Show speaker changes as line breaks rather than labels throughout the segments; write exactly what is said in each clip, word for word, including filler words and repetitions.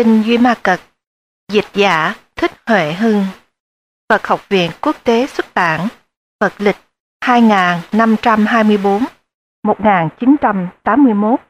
Kinh Duy Ma Cật, dịch giả Thích Huệ Hưng, Phật Học viện Quốc tế xuất bản, Phật lịch hai nghìn năm trăm hai mươi tư, một nghìn chín trăm tám mươi mốt.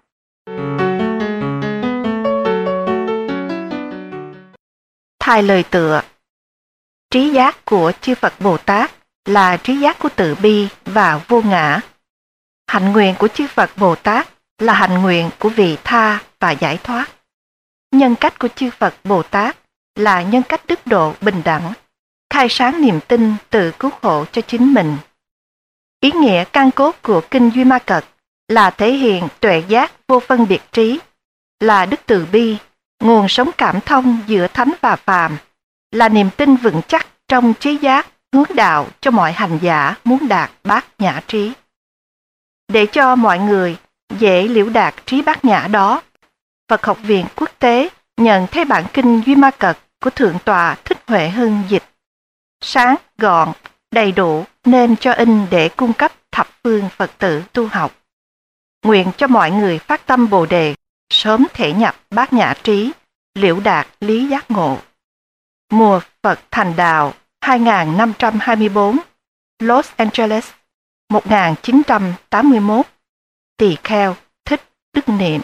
Thay lời tựa: trí giác của chư Phật Bồ Tát là trí giác của từ bi và vô ngã. Hạnh nguyện của chư Phật Bồ Tát là hạnh nguyện của vị tha và giải thoát. Nhân cách của chư Phật Bồ Tát là nhân cách đức độ bình đẳng, khai sáng niềm tin tự cứu hộ cho chính mình. Ý nghĩa căn cốt của Kinh Duy Ma Cật là thể hiện tuệ giác vô phân biệt trí, là đức từ bi, nguồn sống cảm thông giữa thánh và phàm, là niềm tin vững chắc trong trí giác hướng đạo cho mọi hành giả muốn đạt bát nhã trí. Để cho mọi người dễ liễu đạt trí bát nhã đó, Phật Học viện Quốc tế nhận thấy bản Kinh Duy Ma Cật của Thượng tọa Thích Huệ Hưng dịch sáng, gọn, đầy đủ nên cho in để cung cấp thập phương Phật tử tu học. Nguyện cho mọi người phát tâm Bồ đề, sớm thể nhập bát nhã trí, liễu đạt lý giác ngộ. Mùa Phật Thành Đạo hai nghìn năm trăm hai mươi tư, Los Angeles, một nghìn chín trăm tám mươi mốt. Tỳ kheo Thích Đức Niệm.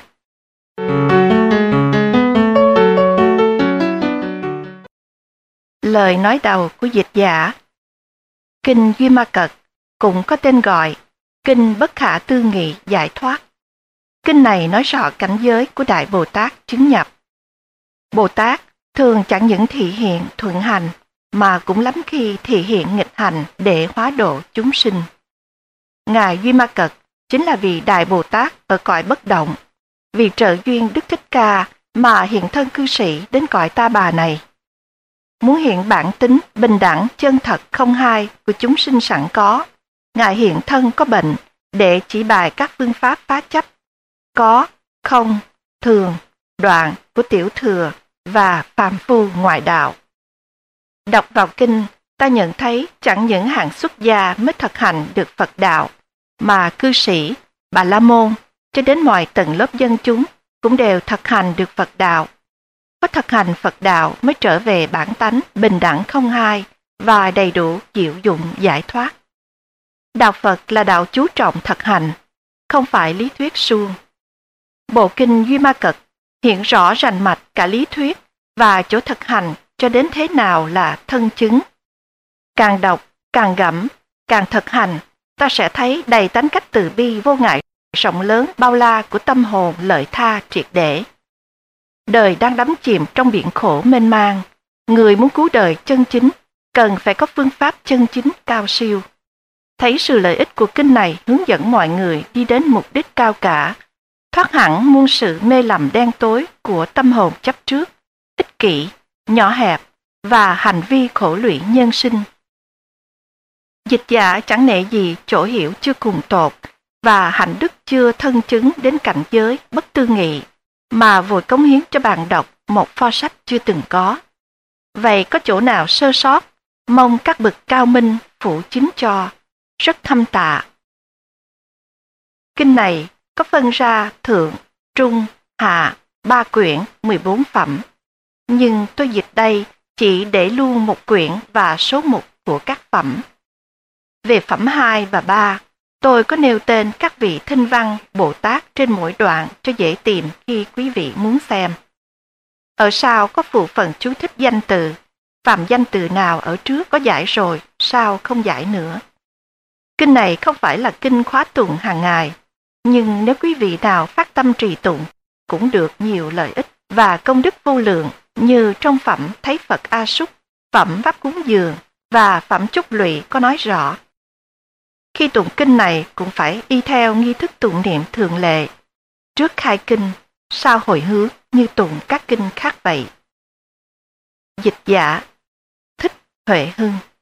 Lời nói đầu của dịch giả. Kinh Duy Ma Cật cũng có tên gọi Kinh Bất Khả Tư Nghị Giải Thoát. Kinh này nói rõ cảnh giới của Đại Bồ Tát chứng nhập. Bồ Tát thường chẳng những thị hiện thuận hành mà cũng lắm khi thị hiện nghịch hành để hóa độ chúng sinh. Ngài Duy Ma Cật chính là vị Đại Bồ Tát ở cõi bất động, vì trợ duyên Đức Thích Ca mà hiện thân cư sĩ đến cõi Ta Bà này. Muốn hiện bản tính bình đẳng chân thật không hai của chúng sinh sẵn có, Ngài hiện thân có bệnh để chỉ bài các phương pháp phá chấp có, không, thường, đoạn của tiểu thừa và phàm phu ngoại đạo. Đọc vào kinh, ta nhận thấy chẳng những hạng xuất gia mới thực hành được Phật đạo, mà cư sĩ, Bà La Môn, cho đến mọi tầng lớp dân chúng cũng đều thực hành được Phật đạo. Có thực hành Phật đạo mới trở về bản tánh bình đẳng không hai và đầy đủ diệu dụng giải thoát. Đạo Phật là đạo chú trọng thực hành, không phải lý thuyết suông. Bộ Kinh Duy Ma Cật hiện rõ rành mạch cả lý thuyết và chỗ thực hành cho đến thế nào là thân chứng. Càng đọc, càng gẫm, càng thực hành, ta sẽ thấy đầy tánh cách từ bi vô ngại, rộng lớn bao la của tâm hồn lợi tha triệt để. Đời đang đắm chìm trong biển khổ mênh mang, người muốn cứu đời chân chính cần phải có phương pháp chân chính cao siêu. Thấy sự lợi ích của kinh này hướng dẫn mọi người đi đến mục đích cao cả, thoát hẳn muôn sự mê lầm đen tối của tâm hồn chấp trước, ích kỷ, nhỏ hẹp và hành vi khổ lụy nhân sinh. Dịch giả chẳng nể gì chỗ hiểu chưa cùng tột và hạnh đức chưa thân chứng đến cảnh giới bất tư nghị, mà vội cống hiến cho bạn đọc một pho sách chưa từng có. Vậy có chỗ nào sơ sót, mong các bậc cao minh phụ chính cho, rất thâm tạ. Kinh này có phân ra thượng, trung, hạ, ba quyển, mười bốn phẩm. Nhưng tôi dịch đây chỉ để luôn một quyển và số mục của các phẩm. Về phẩm hai và ba, tôi có nêu tên các vị thinh văn Bồ Tát trên mỗi đoạn cho dễ tìm khi quý vị muốn xem. Ở sau có phụ phần chú thích danh từ, phạm danh từ nào ở trước có giải rồi, sao không giải nữa. Kinh này không phải là kinh khóa tụng hàng ngày, nhưng nếu quý vị nào phát tâm trì tụng, cũng được nhiều lợi ích và công đức vô lượng như trong phẩm Thấy Phật A Súc, phẩm Pháp Cúng Dường và phẩm Chúc Lụy có nói rõ. Khi tụng kinh này cũng phải y theo nghi thức tụng niệm thường lệ, trước khai kinh, sau hồi hướng như tụng các kinh khác vậy. Dịch giả Thích Huệ Hưng.